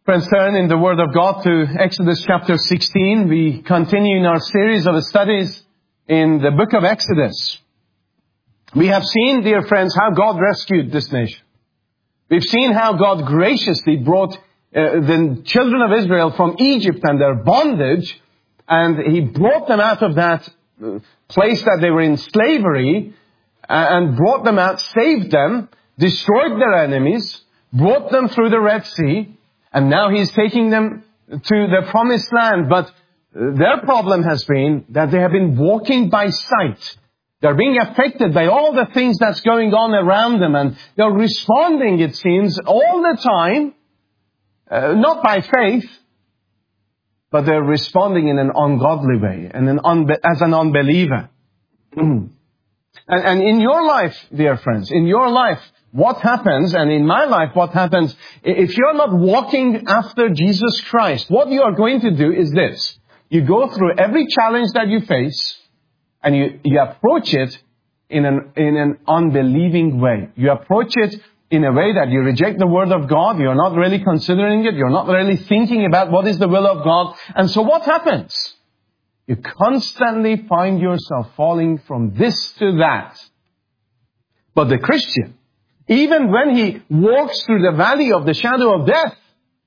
Friends, turn in the Word of God to Exodus chapter 16. We continue in our series of studies in the book of Exodus. We have seen, dear friends, how God rescued this nation. We've seen how God graciously brought the children of Israel from Egypt and their bondage, and He brought them out of that place that they were in slavery, and brought them out, saved them, destroyed their enemies, brought them through the Red Sea, and now He's taking them to the promised land. But their problem has been that they have been walking by sight. They're being affected by all the things that's going on around them, and they're responding, it seems, all the time, not by faith, but they're responding in an ungodly way, and as an unbeliever. And in your life, dear friends, in your life, what happens, and in my life, what happens, if you're not walking after Jesus Christ, what you are going to do is this. You go through every challenge that you face, and you approach it in an unbelieving way. You approach it in a way that you reject the Word of God. You're not really considering it. You're not really thinking about what is the will of God. And so what happens? You constantly find yourself falling from this to that. But the Christian, even when he walks through the valley of the shadow of death,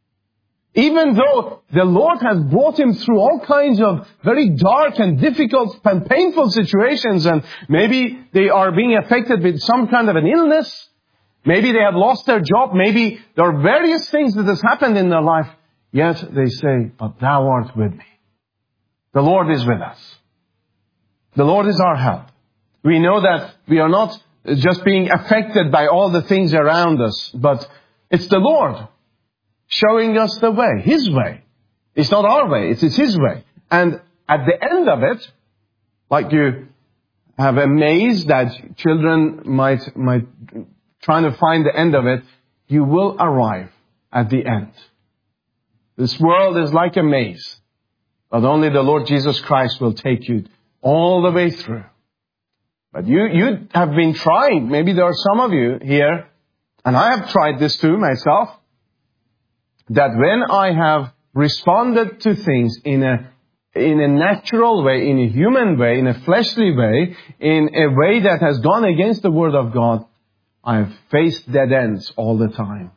even though the Lord has brought him through all kinds of very dark and difficult and painful situations, and maybe they are being affected with some kind of an illness, maybe they have lost their job, maybe there are various things that has happened in their life, yet they say, "But Thou art with me." The Lord is with us. The Lord is our help. We know that we are not just being affected by all the things around us, but it's the Lord showing us the way, His way. It's not our way, it's His way. And at the end of it, like you have a maze that children might try to find the end of it, you will arrive at the end. This world is like a maze, but only the Lord Jesus Christ will take you all the way through. But you have been trying. Maybe there are some of you here, and I have tried this too myself, that when I have responded to things in a natural way, in a human way, in a fleshly way, in a way that has gone against the Word of God, I have faced dead ends all the time.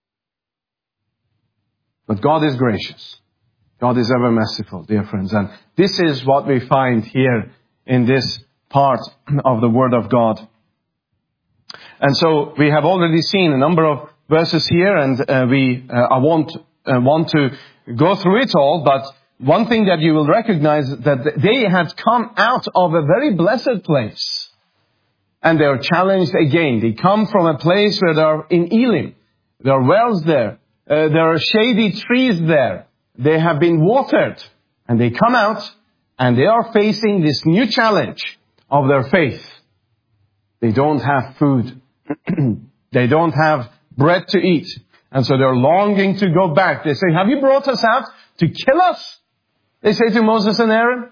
But God is gracious. God is ever merciful, dear friends. And this is what we find here in this part of the Word of God. And so we have already seen a number of verses here, and I won't want to go through it all, but one thing that you will recognize that they had come out of a very blessed place, and they are challenged again. They come from a place where they are in Elim. There are wells there. There are shady trees there. They have been watered, and they come out, and they are facing this new challenge of their faith. They don't have food. They don't have bread to eat. And so they're longing to go back. They say, "Have you brought us out to kill us?" They say to Moses and Aaron.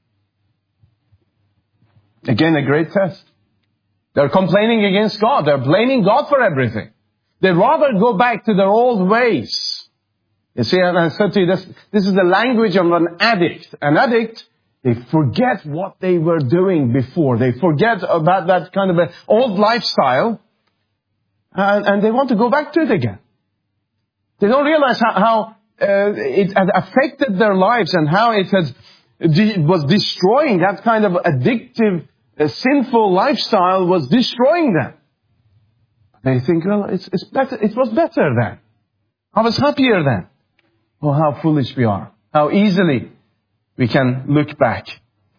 Again, a great test. They're complaining against God. They're blaming God for everything. They'd rather go back to their old ways. You see, and I said to you, this is the language of an addict. An addict, they forget what they were doing before. They forget about that kind of an old lifestyle. And they want to go back to it again. They don't realize how it had affected their lives and how it was destroying that kind of addictive, sinful lifestyle was destroying them. They think, well, it's better. It was better then. I was happier then. Oh, how foolish we are. How easily we can look back.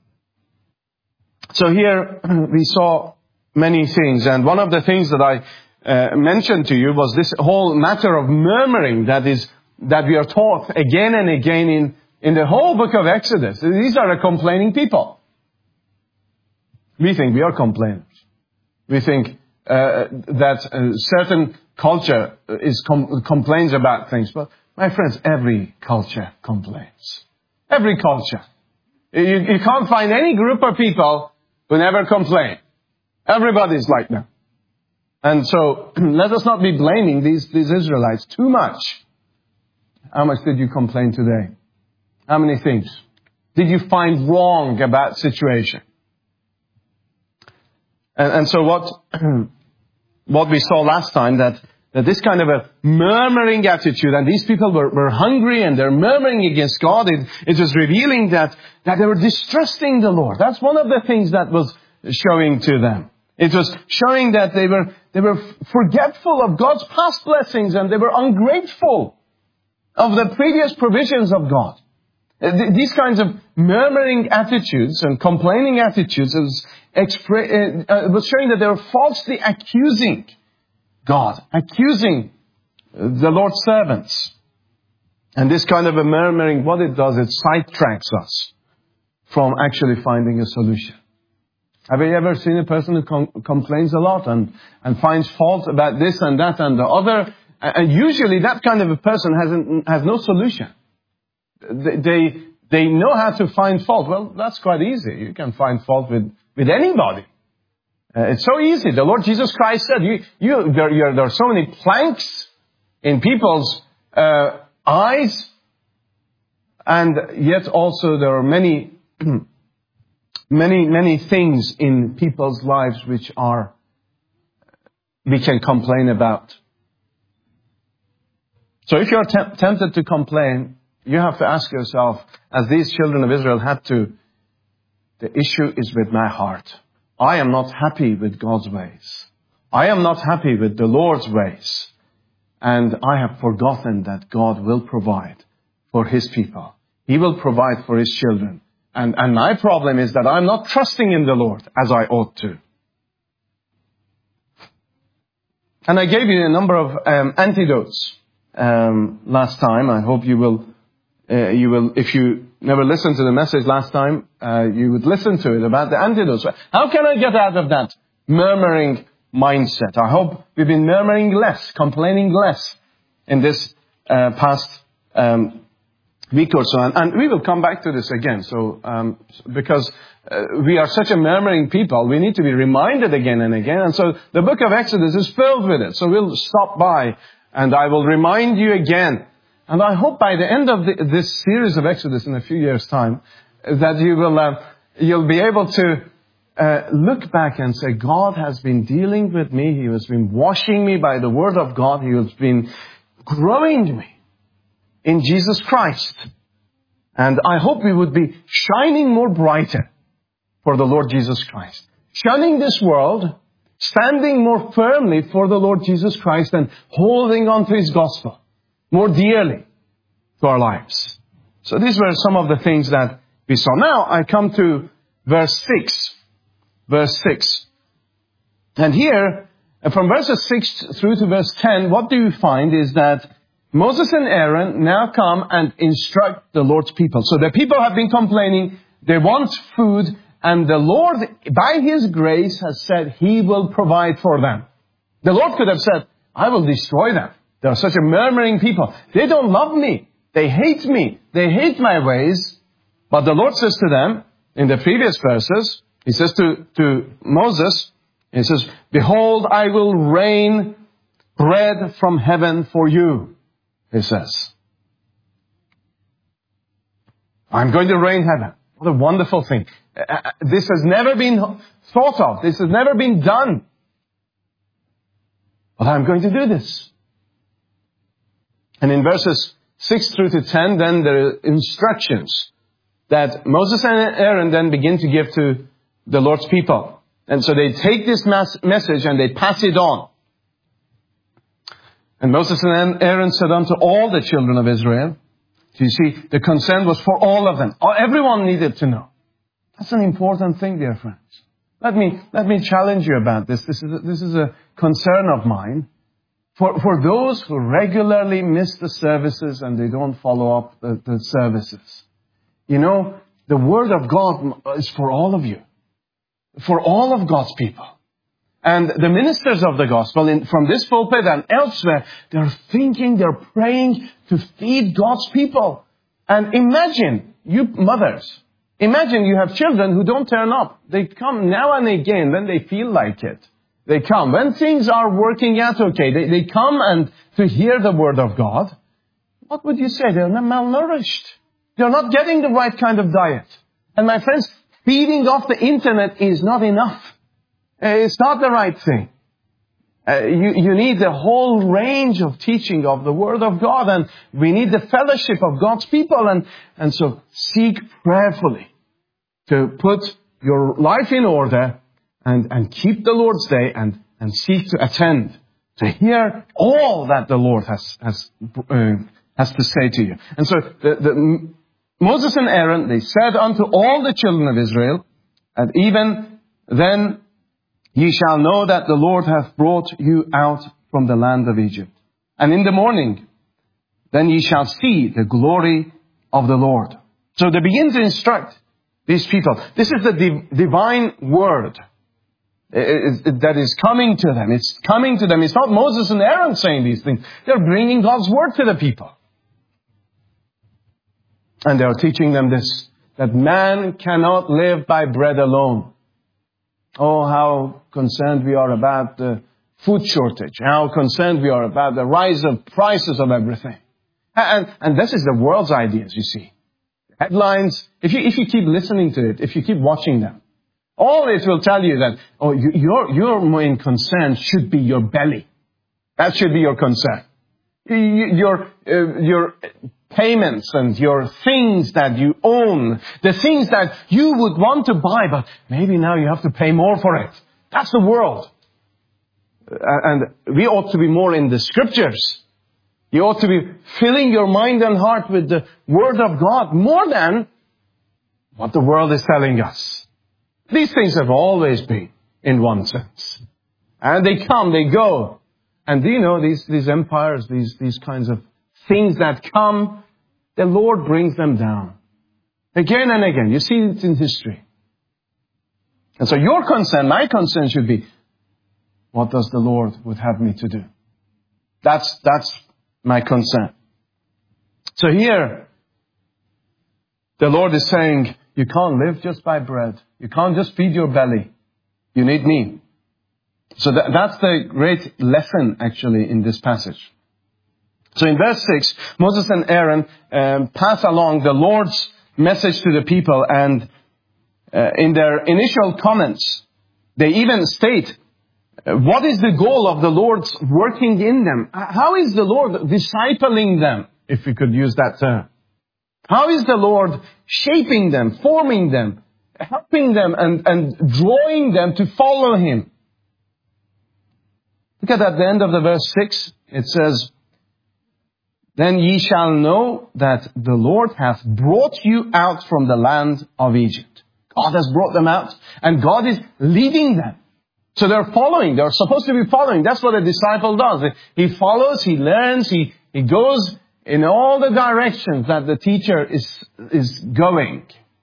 So here we saw many things. And one of the things that I mentioned to you was this whole matter of murmuring that we are taught again and again in the whole book of Exodus. These are a complaining people. We think we are complainers. We think that certain culture complains about things. But my friends, every culture complains. Every culture. You can't find any group of people who never complain. Everybody's like that. And so, let us not be blaming these Israelites too much. How much did you complain today? How many things did you find wrong about situation? And so what we saw last time, that this kind of a murmuring attitude, and these people were hungry and they're murmuring against God, it was revealing that they were distrusting the Lord. That's one of the things that was showing to them. It was showing that they were forgetful of God's past blessings, and they were ungrateful of the previous provisions of God. These kinds of murmuring attitudes and complaining attitudes was showing that they were falsely accusing God, accusing the Lord's servants. And this kind of a murmuring, what it does, it sidetracks us from actually finding a solution. Have you ever seen a person who complains a lot and finds fault about this and that and the other? And usually that kind of a person has no solution. They know how to find fault. Well, that's quite easy. You can find fault with anybody. It's so easy. The Lord Jesus Christ said, there are so many planks in people's eyes, and yet also there are many things in people's lives which we can complain about. So if you're tempted to complain, you have to ask yourself, as these children of Israel had to, the issue is with my heart. I am not happy with God's ways. I am not happy with the Lord's ways. And I have forgotten that God will provide for His people. He will provide for His children. And my problem is that I'm not trusting in the Lord as I ought to. And I gave you a number of antidotes last time. I hope you will, if you never listened to the message last time, you would listen to it about the antidotes. How can I get out of that murmuring mindset? I hope we've been murmuring less, complaining less in this past week or so. And we will come back to this again. So, because we are such a murmuring people, we need to be reminded again and again. And so the book of Exodus is filled with it. So we'll stop by and I will remind you again. And I hope by the end of this series of Exodus in a few years' time, that you'll be able to look back and say, God has been dealing with me. He has been washing me by the Word of God. He has been growing me in Jesus Christ. And I hope we would be shining more brighter for the Lord Jesus Christ. Shunning this world, standing more firmly for the Lord Jesus Christ and holding on to His gospel more dearly to our lives. So these were some of the things that we saw. Now I come to verse 6. Verse 6. And here, from verses 6 through to verse 10, what do you find is that Moses and Aaron now come and instruct the Lord's people. So the people have been complaining, they want food, and the Lord, by His grace, has said He will provide for them. The Lord could have said, I will destroy them. They are such a murmuring people. They don't love me. They hate me. They hate my ways. But the Lord says to them, in the previous verses, He says to Moses, He says, behold, I will rain bread from heaven for you. He says, I'm going to rain heaven. What a wonderful thing. This has never been thought of. This has never been done. But I'm going to do this. And in verses 6 through to 10, then there are instructions that Moses and Aaron then begin to give to the Lord's people. And so they take this message and they pass it on. And Moses and Aaron said unto all the children of Israel. So you see, the consent was for all of them. Everyone needed to know. That's an important thing, dear friends. Let me challenge you about this. This is a concern of mine. For those who regularly miss the services and they don't follow up the services. You know, the Word of God is for all of you. For all of God's people. And the ministers of the gospel from this pulpit and elsewhere, they're thinking, they're praying to feed God's people. And imagine, you mothers, imagine you have children who don't turn up. They come now and again when they feel like it. They come. When things are working out okay, they come and to hear the Word of God. what would you say? They're malnourished. They're not getting the right kind of diet. And my friends, feeding off the internet is not enough. It's not the right thing. You need the whole range of teaching of the Word of God, and we need the fellowship of God's people. And so seek prayerfully to put your life in order and keep the Lord's Day and seek to attend, to hear all that the Lord has to say to you. And so Moses and Aaron, they said unto all the children of Israel, and even then ye shall know that the Lord hath brought you out from the land of Egypt. And in the morning, then ye shall see the glory of the Lord. So they begin to instruct these people. This is the divine word that is coming to them. It's coming to them. It's not Moses and Aaron saying these things. They're bringing God's word to the people. And they're teaching them this, that man cannot live by bread alone. Oh, how concerned we are about the food shortage. How concerned we are about the rise of prices of everything. And this is the world's ideas, you see. Headlines, if you keep listening to it, if you keep watching them, all it will tell you that, your main concern should be your belly. That should be your concern. Your payments and your things that you own, the things that you would want to buy, but maybe now you have to pay more for it. That's the world. And we ought to be more in the Scriptures. You ought to be filling your mind and heart with the Word of God more than what the world is telling us. These things have always been, in one sense. And they come, they go. And do you know, these empires, these kinds of things that come, the Lord brings them down. Again and again. You see it in history. And so your concern, my concern should be, what does the Lord would have me to do? That's my concern. So here, the Lord is saying, you can't live just by bread. You can't just feed your belly. You need me. So that's the great lesson, actually, in this passage. So in verse 6, Moses and Aaron pass along the Lord's message to the people, and in their initial comments, they even state, what is the goal of the Lord's working in them? How is the Lord discipling them, if we could use that term? How is the Lord shaping them, forming them, helping them, and drawing them to follow Him? Look at the end of the verse 6. It says, then ye shall know that the Lord hath brought you out from the land of Egypt. God has brought them out, and God is leading them. So they're following. They're supposed to be following. That's what a disciple does. He follows, he learns, he goes in all the directions that the teacher is going.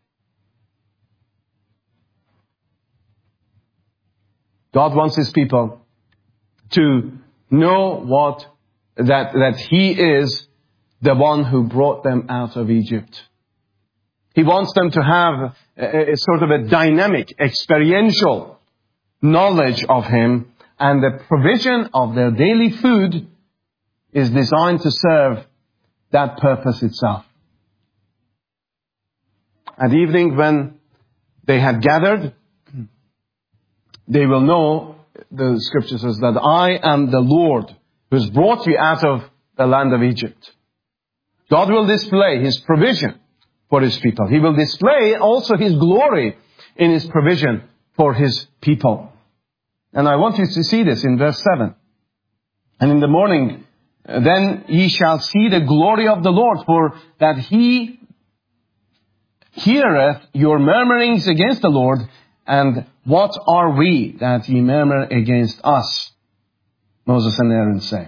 God wants His people to know that He is the one who brought them out of Egypt. He wants them to have a sort of a dynamic, experiential knowledge of Him, and the provision of their daily food is designed to serve that purpose itself. At evening, when they had gathered, they will know, the Scripture says, that I am the Lord who has brought you out of the land of Egypt. God will display His provision for His people. He will display also His glory in His provision for His people. And I want you to see this in verse 7. And in the morning, then ye shall see the glory of the Lord, for that He heareth your murmurings against the Lord. And what are we that ye murmur against us? Moses and Aaron say.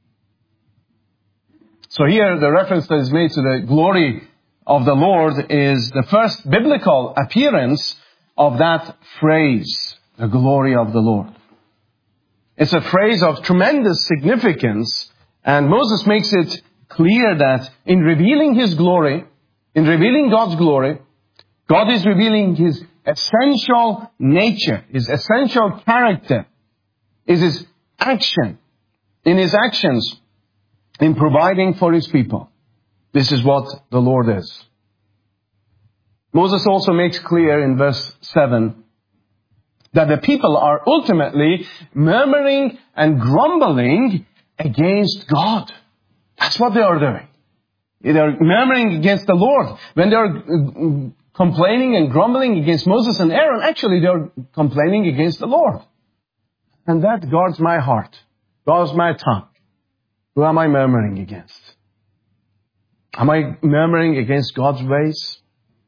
So here the reference that is made to the glory of the Lord is the first biblical appearance of that phrase, the glory of the Lord. It's a phrase of tremendous significance, and Moses makes it clear that in revealing His glory, in revealing God's glory, God is revealing His essential nature, His essential character, is His action, in His actions, in providing for His people. This is what the Lord is. Moses also makes clear in verse 7 that the people are ultimately murmuring and grumbling against God. That's what they are doing. They are murmuring against the Lord. When they are complaining and grumbling against Moses and Aaron, actually they are complaining against the Lord. And that guards my heart, guards my tongue. Who am I murmuring against? Am I murmuring against God's ways?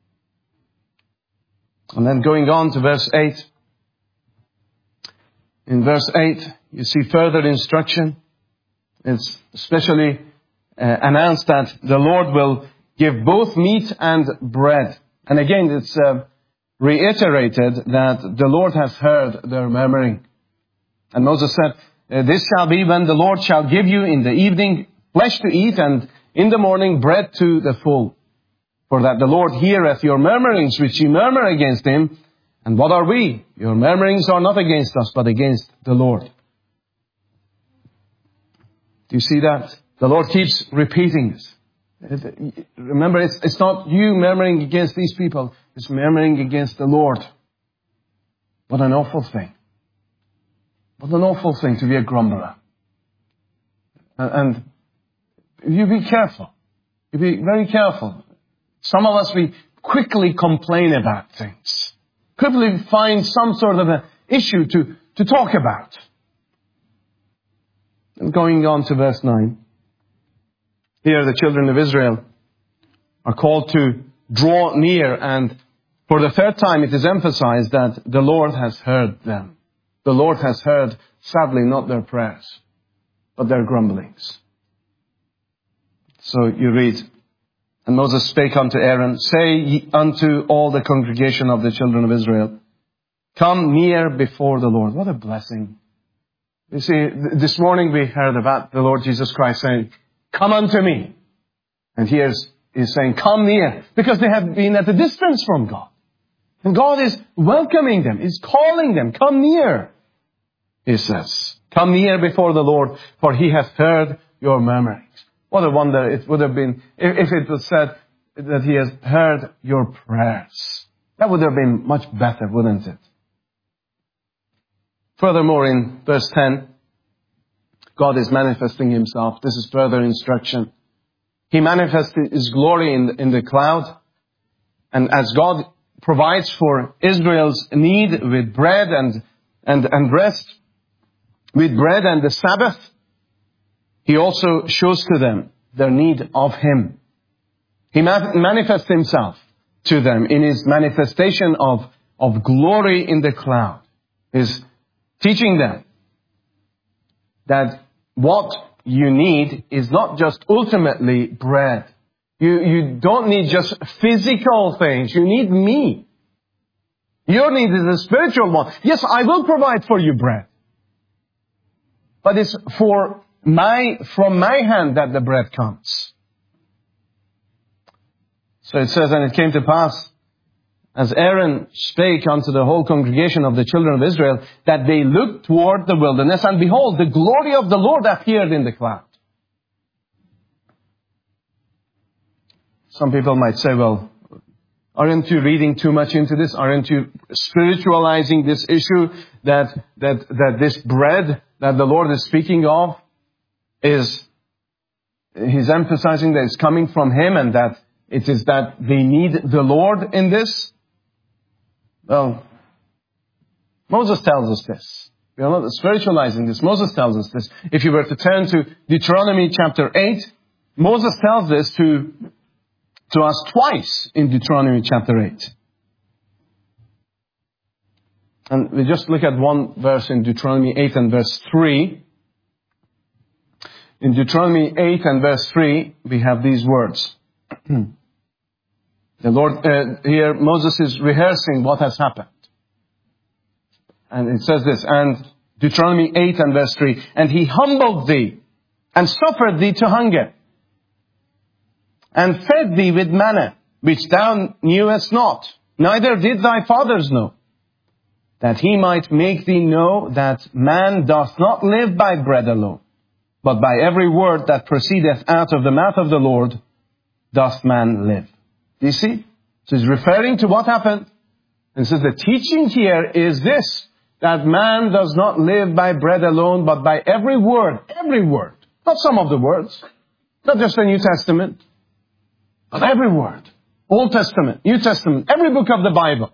And then going on to verse 8. In verse 8, you see further instruction. It's especially announced that the Lord will give both meat and bread. And again, it's reiterated that the Lord has heard their murmuring. And Moses said, this shall be when the Lord shall give you in the evening flesh to eat, and in the morning bread to the full. For that the Lord heareth your murmurings which ye murmur against him. And what are we? Your murmurings are not against us, but against the Lord. Do you see that? The Lord keeps repeating this. Remember, it's not you murmuring against these people. It's murmuring against the Lord. What an awful thing. What an awful thing to be a grumbler. And you be careful. You be very careful. Some of us, we quickly complain about things. Quickly find some sort of an issue to talk about. And going on to verse 9. Here the children of Israel are called to draw near, and for the third time it is emphasized that the Lord has heard them. The Lord has heard, sadly, not their prayers, but their grumblings. So you read, and Moses spake unto Aaron, say ye unto all the congregation of the children of Israel, come near before the Lord. What a blessing. You see, this morning we heard about the Lord Jesus Christ saying, come unto me. And here's he's saying, come near, because they have been at a distance from God. And God is welcoming them. He's calling them, come near. He says, come near before the Lord, for he hath heard your murmurings. What a wonder it would have been if it was said that he has heard your prayers. That would have been much better, wouldn't it? Furthermore, in verse 10, God is manifesting himself. This is further instruction. He manifests his glory in the cloud. And as God provides for Israel's need with bread and rest, with bread and the Sabbath, he also shows to them their need of him. He manifests himself to them in his manifestation of glory in the cloud. He's teaching them that what you need is not just ultimately bread. You don't need just physical things. You need me. Your need is a spiritual one. Yes, I will provide for you bread. But it's from my hand that the bread comes. So it says, and it came to pass, as Aaron spake unto the whole congregation of the children of Israel, that they looked toward the wilderness, and behold, the glory of the Lord appeared in the cloud. Some people might say, well, aren't you reading too much into this? Aren't you spiritualizing this issue that this bread that the Lord is speaking of he's emphasizing that it's coming from him and that it is that they need the Lord in this? Well, Moses tells us this. We are not spiritualizing this. Moses tells us this. If you were to turn to Deuteronomy chapter 8, Moses tells this to us twice in Deuteronomy chapter 8. And we just look at one verse in Deuteronomy 8 and verse 3. In Deuteronomy 8 and verse 3, we have these words. The Lord, here Moses is rehearsing what has happened. And it says this, and Deuteronomy 8 and verse 3, and he humbled thee and suffered thee to hunger and fed thee with manna, which thou knewest not, neither did thy fathers know, that he might make thee know that man doth not live by bread alone, but by every word that proceedeth out of the mouth of the Lord. doth man live. Do you see? So he's referring to what happened. And says the teaching here is this, that man does not live by bread alone, but by every word. Not some of the words. Not just the New Testament. But every word. Old Testament, New Testament, every book of the Bible.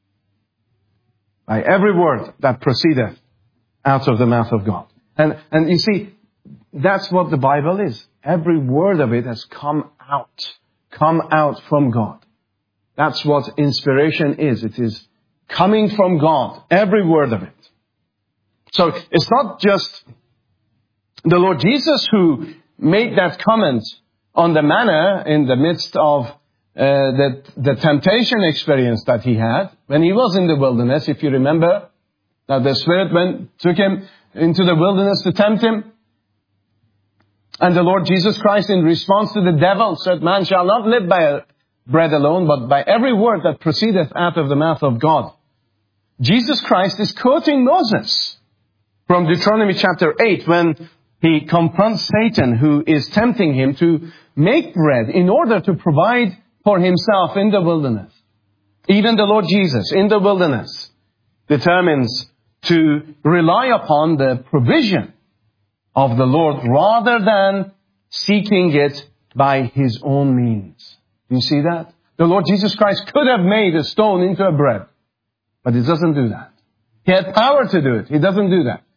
By every word that proceedeth out of the mouth of God. And you see, that's what the Bible is. Every word of it has come out from God. That's what inspiration is. It is coming from God. Every word of it. So it's not just the Lord Jesus who made that comment on the manna in the midst of the temptation experience that he had when he was in the wilderness. If you remember that the Spirit took him into the wilderness to tempt him. And the Lord Jesus Christ, in response to the devil, said, man shall not live by bread alone, but by every word that proceedeth out of the mouth of God. Jesus Christ is quoting Moses from Deuteronomy chapter 8 when he confronts Satan, who is tempting him to make bread in order to provide for himself in the wilderness. Even the Lord Jesus in the wilderness determines to rely upon the provision of the Lord rather than seeking it by his own means. Do you see that? The Lord Jesus Christ could have made a stone into a bread, but he doesn't do that. He had power to do it. He doesn't do that.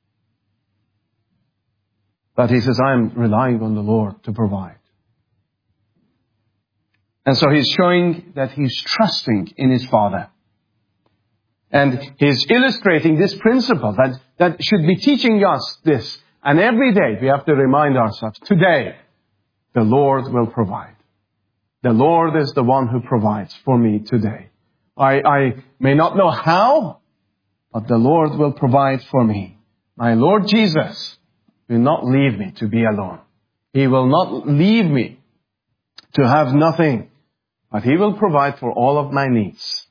But he says, I'm relying on the Lord to provide. And so he's showing that he's trusting in his Father. And he's illustrating this principle that should be teaching us this. And every day we have to remind ourselves, today, the Lord will provide. The Lord is the one who provides for me today. I may not know how, but the Lord will provide for me. My Lord Jesus will not leave me to be alone. He will not leave me to have nothing, but He will provide for all of my needs.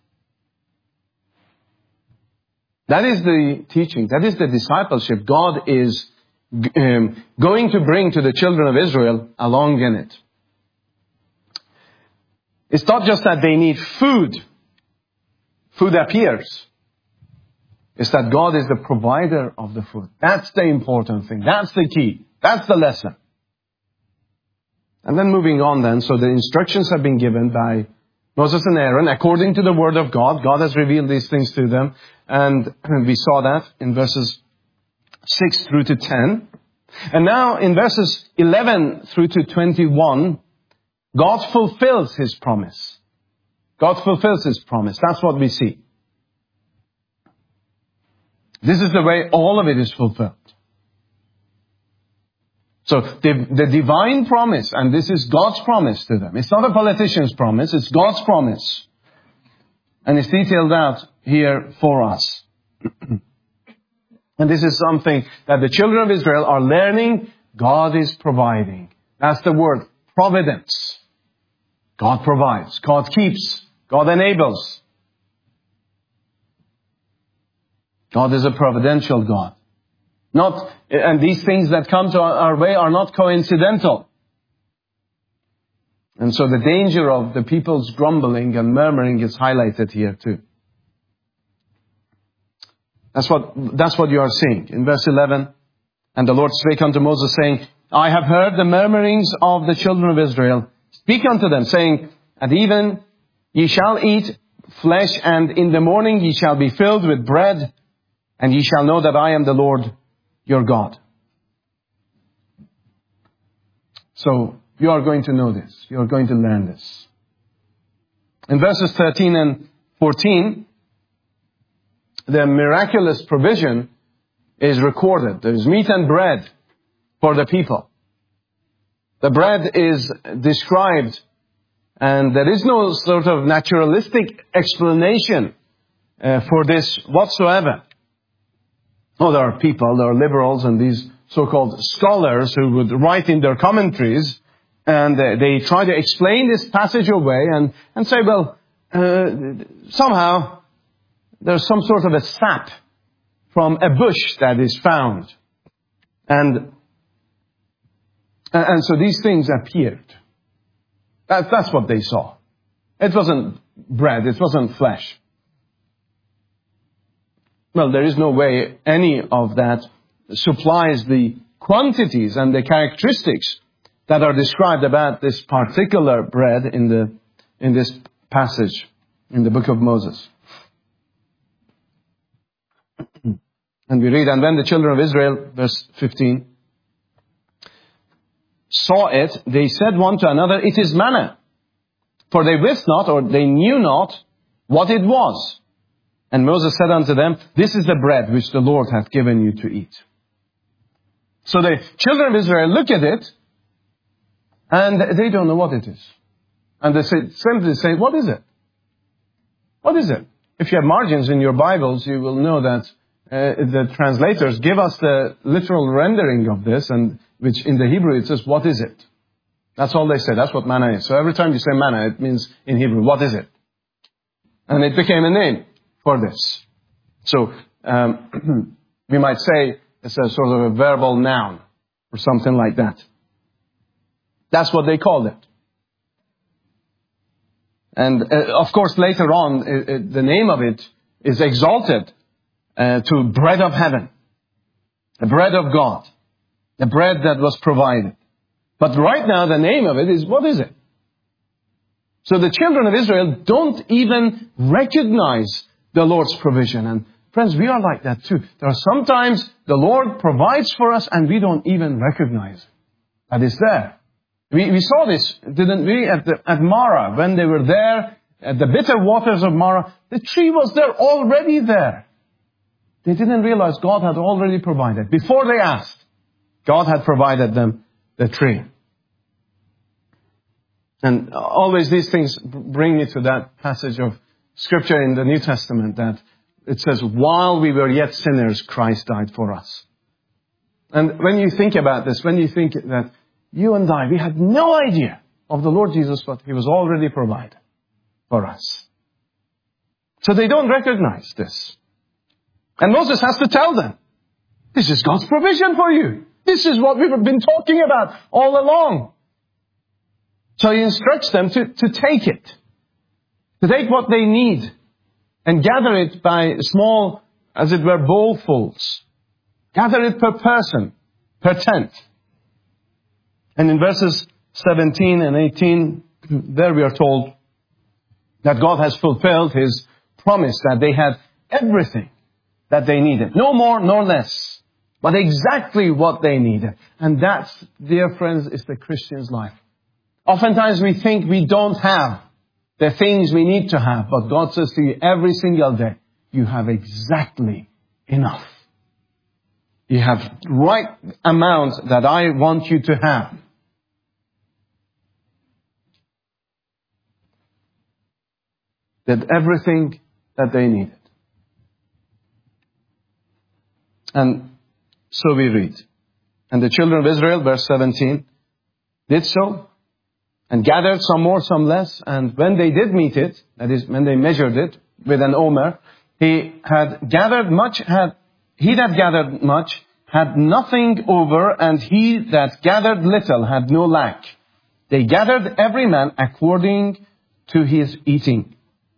That is the teaching. That is the discipleship God is going to bring to the children of Israel along in it. It's not just that they need food. Food appears. It's that God is the provider of the food. That's the important thing. That's the key. That's the lesson. And then moving on then, so the instructions have been given by Moses and Aaron according to the Word of God. God has revealed these things to them. And we saw that in verses 6 through to 10. And now in verses 11 through to 21, God fulfills His promise. God fulfills His promise. That's what we see. This is the way all of it is fulfilled. So the divine promise, and this is God's promise to them. It's not a politician's promise, it's God's promise. And it's detailed out here for us. And this is something that the children of Israel are learning. God is providing. That's the word, providence. God provides. God keeps. God enables. God is a providential God. And these things that come to our way are not coincidental. And so the danger of the people's grumbling and murmuring is highlighted here too. That's what you are seeing. In verse 11, and the Lord spake unto Moses, saying, I have heard the murmurings of the children of Israel. Speak unto them, saying, at even ye shall eat flesh, and in the morning ye shall be filled with bread, and ye shall know that I am the Lord your God. So you are going to know this. You are going to learn this. In verses 13 and 14, the miraculous provision is recorded. There is meat and bread for the people. The bread is described, and there is no sort of naturalistic explanation for this whatsoever. Oh, there are people, there are liberals and these so-called scholars who would write in their commentaries, and they try to explain this passage away and say, well, somehow there's some sort of a sap from a bush that is found. And so these things appeared. That's what they saw. It wasn't bread. It wasn't flesh. Well, there is no way any of that supplies the quantities and the characteristics that are described about this particular bread in this passage in the book of Moses. And we read, and when the children of Israel, verse 15, saw it, they said one to another, it is manna. For they wist not, or they knew not, what it was. And Moses said unto them, this is the bread which the Lord hath given you to eat. So the children of Israel look at it, and they don't know what it is. And they simply say, what is it? What is it? If you have margins in your Bibles, you will know that the translators give us the literal rendering of this, and which in the Hebrew it says, what is it? That's all they say. That's what manna is. So every time you say manna, it means in Hebrew, what is it? And it became a name for this. So we might say it's a sort of a verbal noun or something like that. That's what they called it. And of course later on the name of it is exalted to bread of heaven, the bread of God, the bread that was provided. But right now the name of it is, what is it? So the children of Israel don't even recognize the Lord's provision. And friends, we are like that too. There are sometimes the Lord provides for us and we don't even recognize that it's there. We saw this, didn't we, at Marah, when they were there at the bitter waters of Marah. The tree was there, already there. They didn't realize God had already provided. Before they asked, God had provided them the tree. And always these things bring me to that passage of Scripture in the New Testament that it says, while we were yet sinners, Christ died for us. And when you think about this, when you think that you and I, we had no idea of the Lord Jesus, but He was already provided for us. So they don't recognize this. And Moses has to tell them, this is God's provision for you. This is what we've been talking about all along. So he instructs them to take it. To take what they need and gather it by small, as it were, bowlfuls. Gather it per person, per tent. And in verses 17 and 18, there we are told that God has fulfilled His promise that they had everything that they needed. No more nor less, but exactly what they needed. And that, dear friends, is the Christian's life. Oftentimes we think we don't have the things we need to have, but God says to you every single day, you have exactly enough. You have the right amount that I want you to have. That everything that they needed. And so we read. And the children of Israel, verse 17, did so, and gathered some more, some less. And when they did meet it, that is, when they measured it with an omer, he that gathered much had nothing over, and he that gathered little had no lack. They gathered every man according to his eating.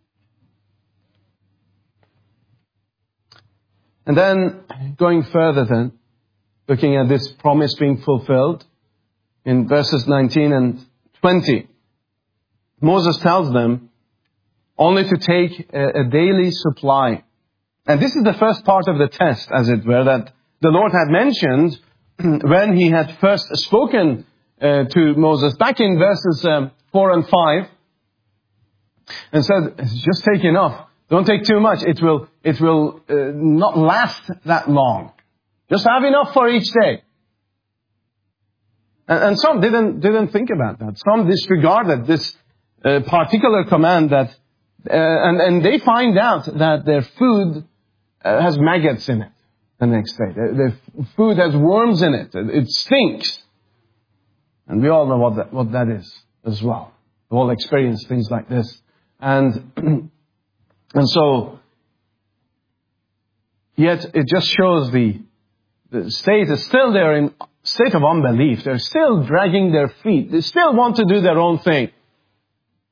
And then, going further then, looking at this promise being fulfilled, in verses 19 and 20, Moses tells them only to take a daily supply. And this is the first part of the test, as it were, that the Lord had mentioned when He had first spoken to Moses, back in verses 4 and 5, and said, just take enough. Don't take too much. It will not last that long. Just have enough for each day. And some didn't think about that. Some disregarded this particular command that, and they find out that their food has maggots in it the next day. Their food has worms in it. It stinks. And we all know what that is as well. We all experience things like this. And so, yet it just shows the state is still there in state of unbelief. They're still dragging their feet. They still want to do their own thing.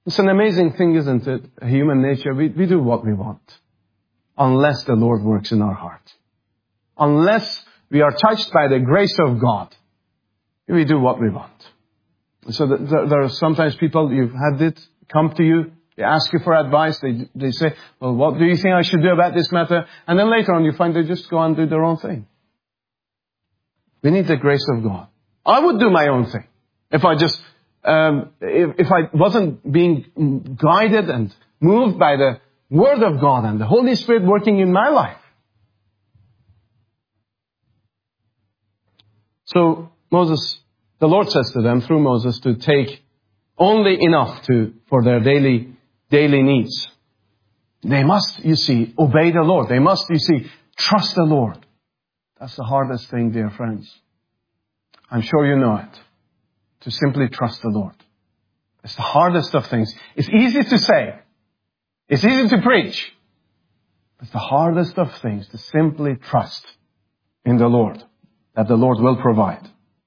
It's an amazing thing, isn't it? Human nature, we do what we want. Unless the Lord works in our heart. Unless we are touched by the grace of God, we do what we want. So there are sometimes people, you've had it, come to you, they ask you for advice, they say, well, what do you think I should do about this matter? And then later on you find they just go and do their own thing. We need the grace of God. I would do my own thing. If I just, if I wasn't being guided and moved by the Word of God and the Holy Spirit working in my life. So the Lord says to them through Moses to take only enough for their daily needs. They must, you see, obey the Lord. They must, you see, trust the Lord. That's the hardest thing, dear friends. I'm sure you know it. To simply trust the Lord. It's the hardest of things. It's easy to say. It's easy to preach. It's the hardest of things to simply trust in the Lord. That the Lord will provide.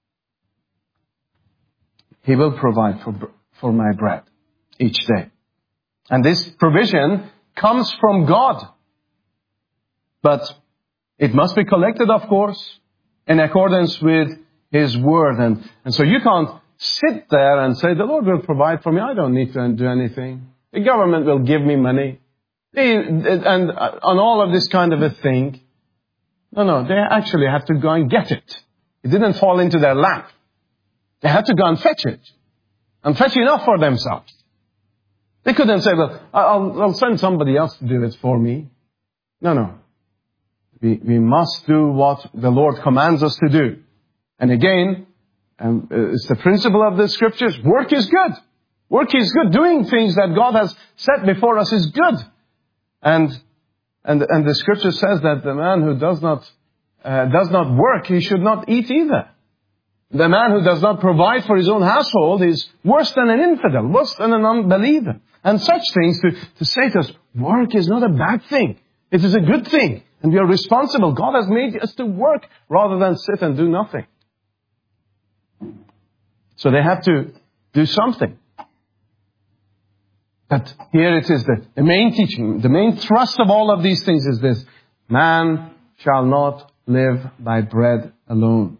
He will provide for my bread each day. And this provision comes from God. But it must be collected, of course, in accordance with His Word. And so you can't sit there and say, the Lord will provide for me. I don't need to do anything. The government will give me money. And on all of this kind of a thing. No, they actually have to go and get it. It didn't fall into their lap. They had to go and fetch it. And fetch enough for themselves. They couldn't say, well, I'll send somebody else to do it for me. No. We must do what the Lord commands us to do. And again, it's the principle of the Scriptures. Work is good. Work is good. Doing things that God has set before us is good. And the Scripture says that the man who does not work, he should not eat either. The man who does not provide for his own household is worse than an infidel, worse than an unbeliever. And such things to say to us, work is not a bad thing. It is a good thing. And we are responsible. God has made us to work rather than sit and do nothing. So they have to do something. But here it is the main teaching, the main thrust of all of these things is this. Man shall not live by bread alone.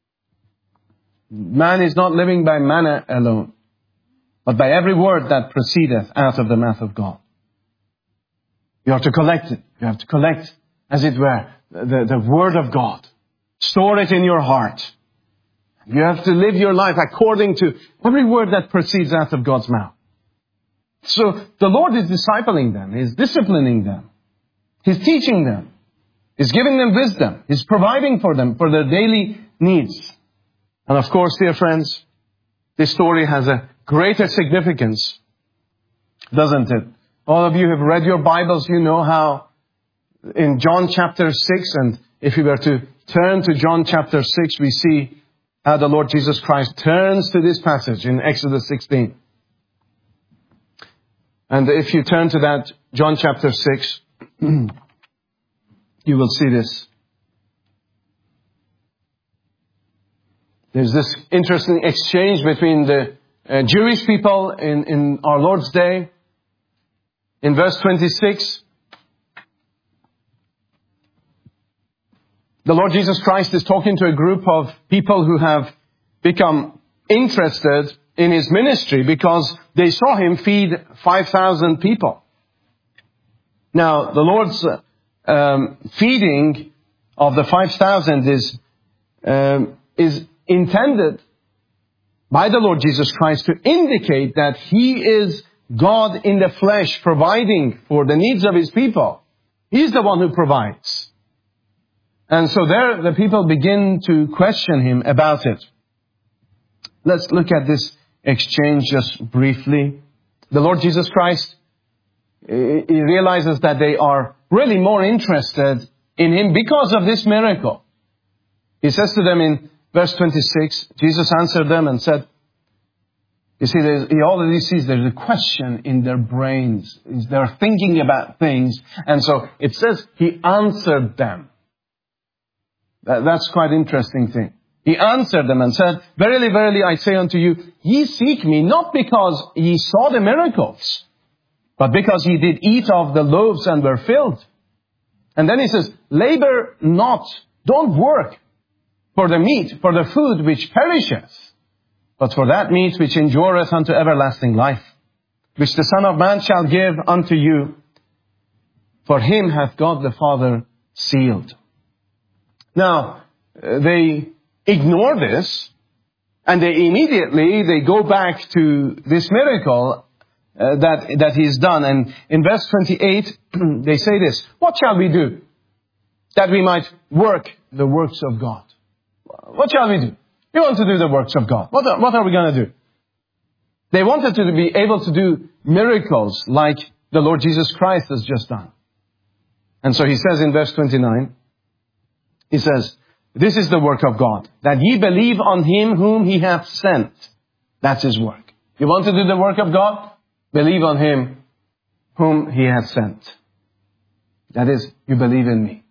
Man is not living by manna alone, but by every word that proceedeth out of the mouth of God. You have to collect it. You have to collect, as it were, the Word of God. Store it in your heart. You have to live your life according to every word that proceeds out of God's mouth. So the Lord is discipling them. He's disciplining them. He's teaching them. He's giving them wisdom. He's providing for them for their daily needs. And of course, dear friends, this story has a greater significance, doesn't it? All of you have read your Bibles, you know how in John chapter 6, and if you were to turn to John chapter 6, we see how the Lord Jesus Christ turns to this passage in Exodus 16. And if you turn to that, John chapter 6, you will see this. There's this interesting exchange between the Jewish people in our Lord's day. In verse 26, the Lord Jesus Christ is talking to a group of people who have become interested in His ministry because they saw Him feed 5,000 people. Now, the Lord's feeding of the 5,000 is intended by the Lord Jesus Christ to indicate that He is God in the flesh providing for the needs of His people. He's the one who provides. And so there the people begin to question Him about it. Let's look at this exchange just briefly. The Lord Jesus Christ, He realizes that they are really more interested in Him because of this miracle. He says to them in verse 26, Jesus answered them and said, you see, he already sees there's a question in their brains. They're thinking about things. And so it says He answered them. That's quite interesting thing. He answered them and said, Verily, verily, I say unto you, ye seek me not because ye saw the miracles, but because ye did eat of the loaves and were filled. And then he says, labor not, don't work for the meat, for the food which perisheth, but for that meat which endureth unto everlasting life, which the Son of Man shall give unto you. For him hath God the Father sealed. Now, they ignore this, and they go back to this miracle that he's done. And in verse 28, they say this, what shall we do that we might work the works of God? What shall we do? We want to do the works of God. What are we going to do? They wanted to be able to do miracles like the Lord Jesus Christ has just done. And so he says in verse 29, he says, this is the work of God, that ye believe on him whom he hath sent. That's his work. You want to do the work of God? Believe on him whom he hath sent. That is, you believe in me.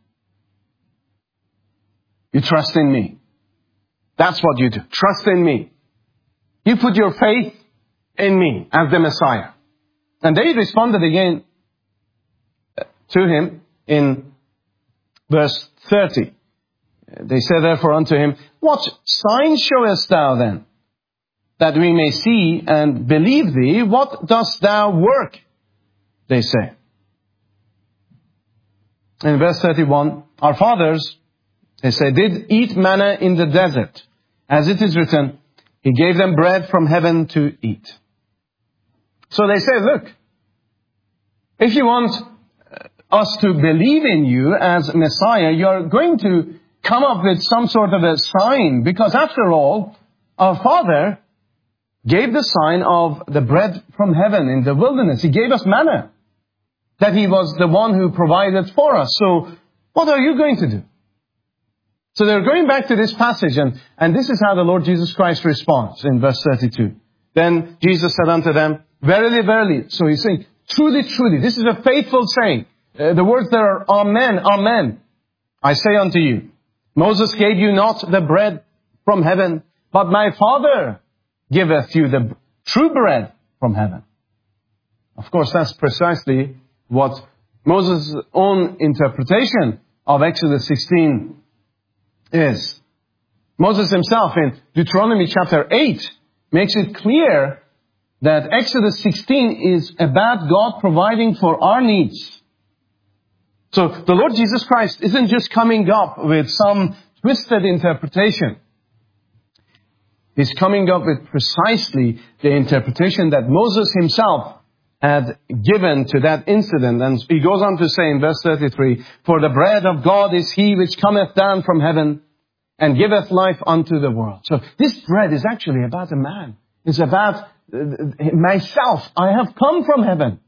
You trust in me. That's what you do. Trust in me. You put your faith in me as the Messiah. And they responded again to him in verse 30. They said therefore unto him, what sign showest thou then, that we may see and believe thee? What dost thou work? They say. In verse 31, our fathers, they say, did eat manna in the desert, as it is written, he gave them bread from heaven to eat. So they say, look, if you want us to believe in you as Messiah, you're going to come up with some sort of a sign, because after all, our Father gave the sign of the bread from heaven in the wilderness. He gave us manna, that he was the one who provided for us. So what are you going to do? So they're going back to this passage, and this is how the Lord Jesus Christ responds in verse 32. Then Jesus said unto them, verily, verily. So he's saying, truly, truly. This is a faithful saying. The words there are, amen, amen. I say unto you, Moses gave you not the bread from heaven, but my Father giveth you the true bread from heaven. Of course, that's precisely what Moses' own interpretation of Exodus 16 is. Moses himself in Deuteronomy chapter 8 makes it clear that Exodus 16 is about God providing for our needs. So the Lord Jesus Christ isn't just coming up with some twisted interpretation. He's coming up with precisely the interpretation that Moses himself had given to that incident. And he goes on to say in verse 33, for the bread of God is he which cometh down from heaven and giveth life unto the world. So this bread is actually about a man. It's about myself. I have come from heaven.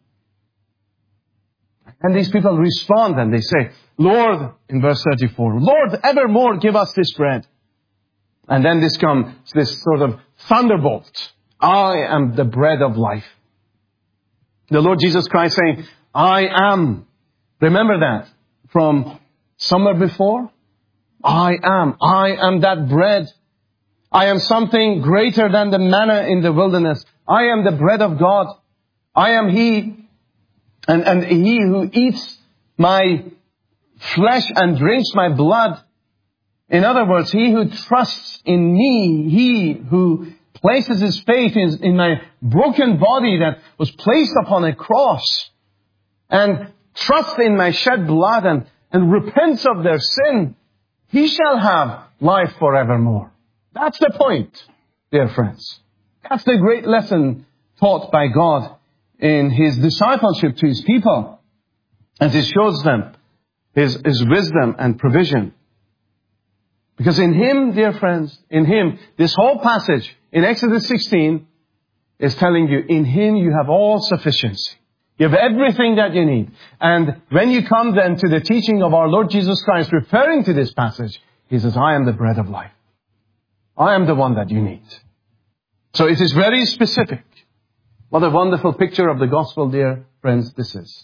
And these people respond and they say, Lord, in verse 34, Lord, evermore give us this bread. And then this comes, this sort of thunderbolt. I am the bread of life. The Lord Jesus Christ saying, I am. Remember that from somewhere before? I am that bread. I am something greater than the manna in the wilderness. I am the bread of God. I am He. And he who eats my flesh and drinks my blood. In other words, he who trusts in me, he who places his faith in my broken body that was placed upon a cross, and trusts in my shed blood and repents of their sin, he shall have life forevermore. That's the point, dear friends. That's the great lesson taught by God in His discipleship to His people, as He shows them His wisdom and provision. Because in Him, dear friends, in Him, this whole passage in Exodus 16 is telling you, in Him you have all sufficiency. You have everything that you need. And when you come then to the teaching of our Lord Jesus Christ, referring to this passage, He says, I am the bread of life. I am the one that you need. So it is very specific. What a wonderful picture of the gospel, dear friends, this is.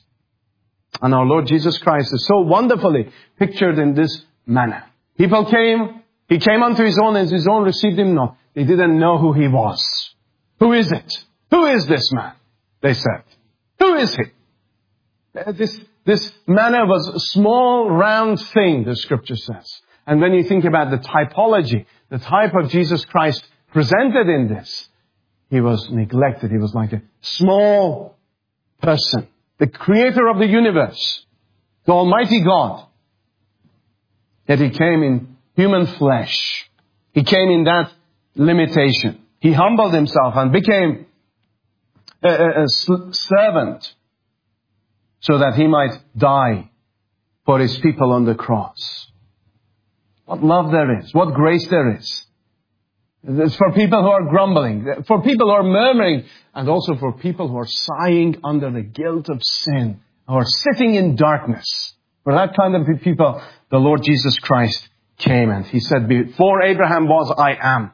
And our Lord Jesus Christ is so wonderfully pictured in this manner. People came He came unto His own, and His own received Him not. They didn't know who He was. Who is it? Who is this man? They said. Who is He? This manna was a small, round thing, the Scripture says. And when you think about the typology, the type of Jesus Christ presented in this, He was neglected. He was like a small person. The Creator of the universe. The Almighty God. Yet He came in human flesh. He came in that limitation. He humbled Himself and became a servant so that He might die for His people on the cross. What love there is. What grace there is. It's for people who are grumbling, for people who are murmuring, and also for people who are sighing under the guilt of sin, who are sitting in darkness. For that kind of people, the Lord Jesus Christ came, and He said, before Abraham was, I am.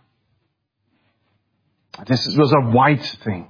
This was a white thing.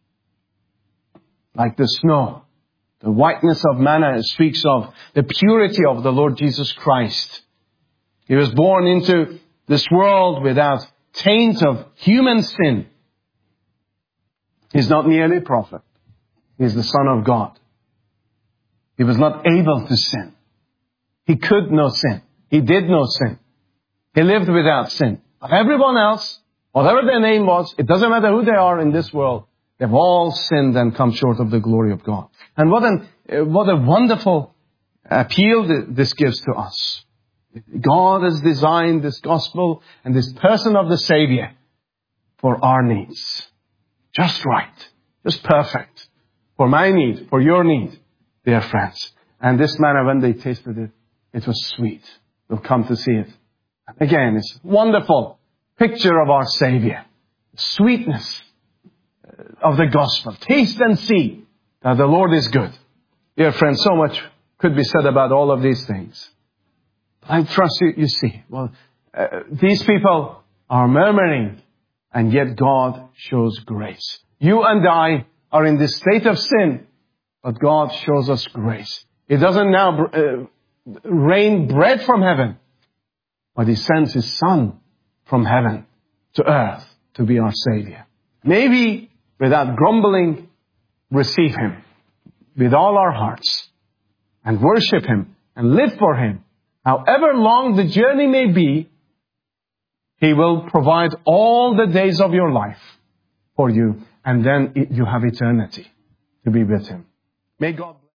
Like the snow. The whiteness of manna speaks of the purity of the Lord Jesus Christ. He was born into this world without taint of human sin. He's not merely a prophet. He's the Son of God. He was not able to sin. He could no sin. He did no sin. He lived without sin. But everyone else, whatever their name was, it doesn't matter who they are in this world, they've all sinned and come short of the glory of God. And what a wonderful appeal this gives to us. God has designed this gospel and this person of the Savior for our needs. Just right. Just perfect. For my need, for your need, dear friends. And this manna, when they tasted it, it was sweet. They'll come to see it. Again, it's a wonderful picture of our Savior. Sweetness of the gospel. Taste and see that the Lord is good. Dear friends, so much could be said about all of these things. I trust you see. Well, these people are murmuring, and yet God shows grace. You and I are in this state of sin, but God shows us grace. He doesn't now rain bread from heaven, but He sends His Son from heaven to earth to be our Savior. Maybe without grumbling, receive Him with all our hearts and worship Him and live for Him. However long the journey may be, He will provide all the days of your life for you, and then you have eternity to be with Him. May God